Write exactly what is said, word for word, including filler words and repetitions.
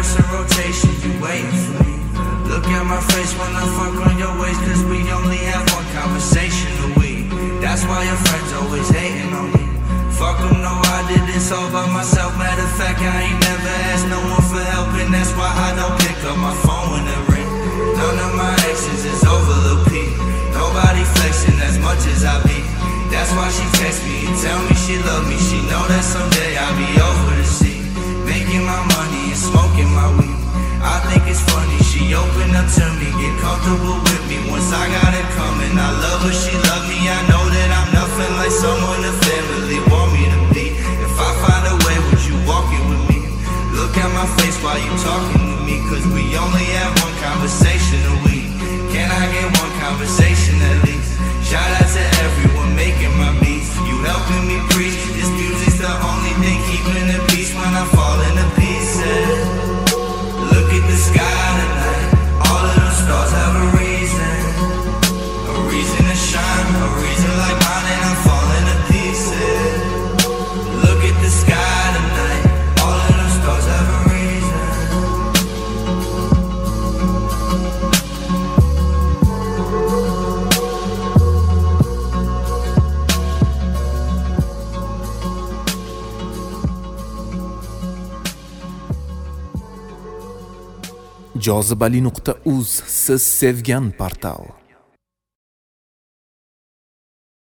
house in rotation, you waiting for me. Look at my face when I fuck on your waist, cause we only have one conversation a week. That's why your friends always hating on me. Fuck them, no, I did this all by myself. Matter of fact, I ain't never asked no one for help, and that's why I don't pick up my phone when it ring. None of my exes is over Lil P. Nobody flexing as much as I be. That's why she text me and tell me she love me. She know that someday I'll be over the sea, making my money and smoking my weed. I think it's funny, she opened up to me, get comfortable with me. Once I got it coming, I love her, she love me. I know that I'm nothing like someone the family want me to be. If I find a way, would you walk it with me? Look at my face while you talking to me, cause we only have one conversation a week. Can I get one conversation at least? Shout out to everyone making my beats. You helping me preach, this music's the only thing keeping the peace when I fall into pieces. Look at the sky tonight, all of those stars have a reason. A reason to shine, a reason like mine, and I'm falling to pieces. Look at the sky tonight, all of those stars have a reason. jozibali nuqta uz siz sevgan portal.